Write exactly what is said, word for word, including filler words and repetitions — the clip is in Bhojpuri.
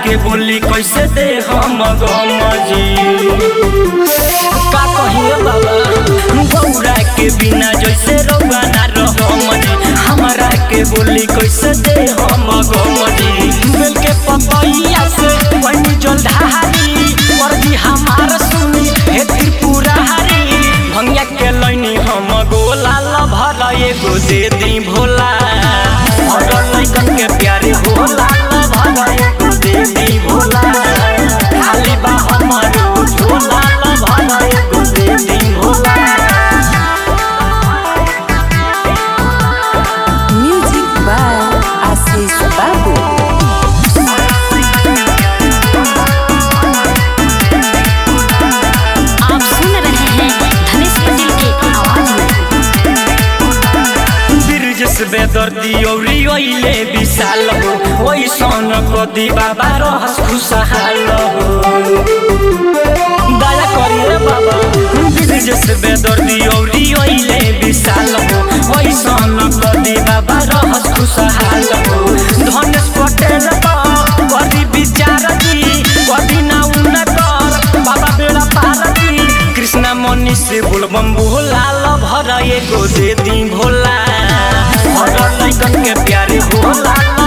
के बोली कैसे दे हम गम जी का कहिए बाबा गौरा के बिना जैसे रउआ ना रहम जी हमरा के बोली कैसे दे हम गम जी बेल के पपैया से बनी जलधारी मर्जी हमार सुनी हे त्रिपुरारी भंगिया के लैनी हम गोला लभर एगो दे दी भोला और लइकन के प्यारे होला लभर एगो दे दी भोला खाली बा हमारो झोला लभर एगो दे दी भोला। Music by Ashish Babu. बेदर्दी औरी ओइले विशाल हो ओइसन कदी बाबा रहस खुशहाल हो दया करिए बाबा विजस बेदर्दी औरी ओइले विशाल हो ओइसन कदी बाबा रहस खुशहाल हो धनेश पटेल बा कदी विचार जी कदी ना उन कर बाबा बेड़ा पार जी कृष्णा मनी से बोलबम भोला लभर एगो दे दी भोला और लइकन के प्यारे होला।